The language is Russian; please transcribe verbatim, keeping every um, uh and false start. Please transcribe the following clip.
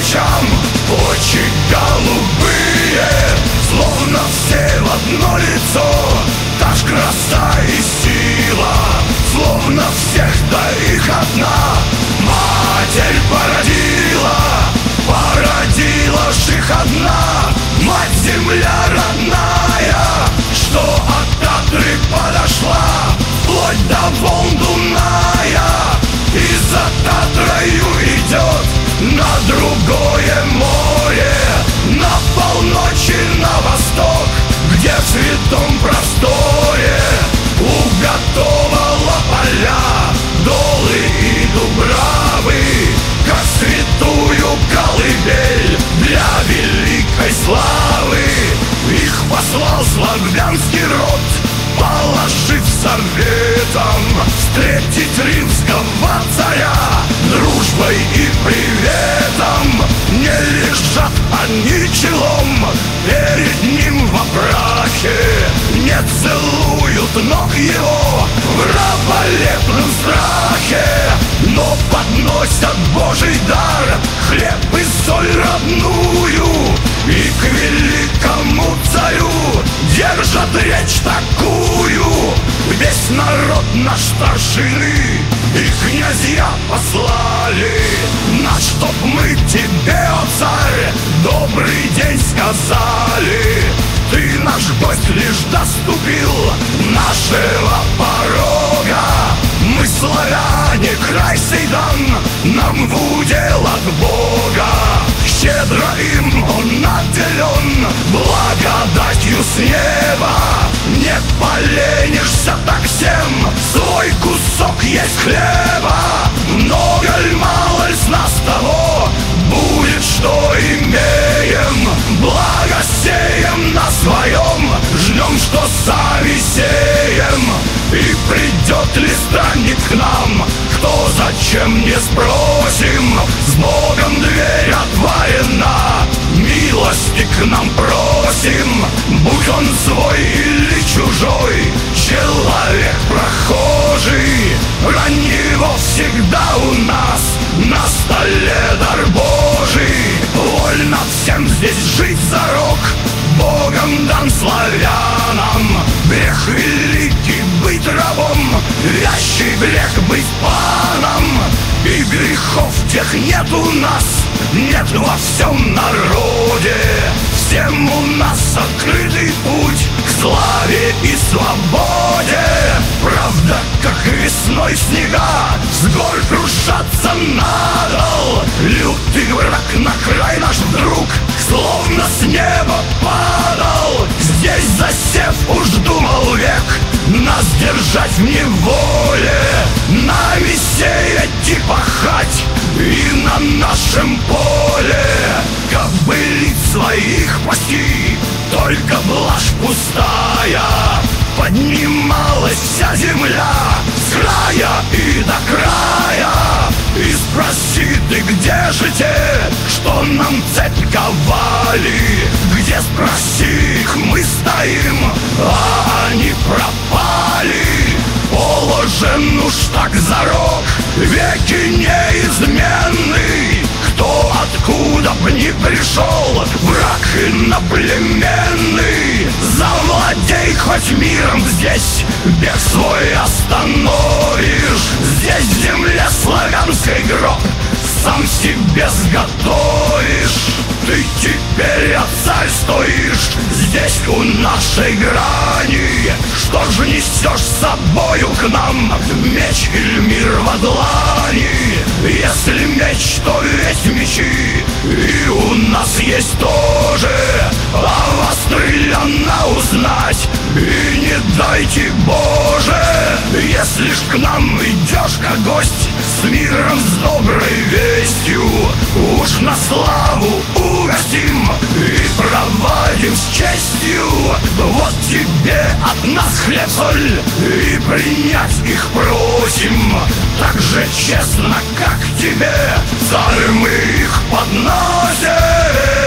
плечам. Очи голубые, словно все в одно лицо. Та ж краса и сила, словно всех да их одна. Матерь породила, породила ж их одна. Мать-земля родная, что от Татры подошла вплоть до волн Дуная, и за Татрою идет на другое море, на полночь и на восток, где в святом просторе уготовала поля, долы и дубравы, как святую колыбель для великой славы. Их послал славянский род, положив советом встретить римского царя дружбой и приветом. Не лежат они челом перед ним во прахе, не целуют ног его в раболепном страхе, но подносят Божий дар, хлеб и соль родную, и к великому царю держат речь такую. Весь народ наш старшины и князья послали, на чтоб мы тебе, о царь, добрый день сказали. Ты, наш гость, лишь доступил нашего порога. Мы славяне, край сей дан нам в удел от Бога. Щедро им он наделен благодатью с неба. Не поленишься так всем свой кусок есть хлеба. Много ль, мало ль с нас того, будет, что имеем. Благо сеем на своем, ждем, что сами сеем. И придет ли странник к нам, кто зачем не спросим. С Богом дверь отворена, милости к нам просим. Будь он свой или чужой, человек прохожий, храни его всегда у нас на столе дар Божий. Вольно всем здесь жить зарок, Богом дан славянам. Грех великий быть рабом, вящий грех быть паном. И грехов тех нет у нас, нет во всем народе. Всем у нас открытый путь к славе и свободе. Правда, как весной снега с гор крушаться надо. Лютый враг на край наш вдруг словно с неба падал. Здесь засев уж думал век нас держать в неволе, нами сеять и пахать и на нашем поле. Кобылиц своих пасти, только блажь пустая. Поднималась вся земля с края и до края. И спроси ты, где же те, что нам цепь ковали? Где, спроси их, мы стоим, а они пропали. Положен уж так зарок, веки неизменный. Кто откуда б ни пришел, враг иноплеменный. Завладей хоть миром здесь, бег свой остановишь. Здесь в земле славянской гроб сам себе сготовишь. Ты теперь, а царь, стоишь здесь у нашей грани. Что ж несешь с собою к нам, меч или мир во длани? Если меч, то ведь мечи и у нас есть тоже. А вас стрелянно узнать и не дайте Боже. Если ж к нам идешь как гость с миром, с доброй вестью, уж на славу угостим и проводим с честью. Вот тебе от нас хлеб, соль, и принять их просим. Так же честно, как тебе, царь, мы их подносим.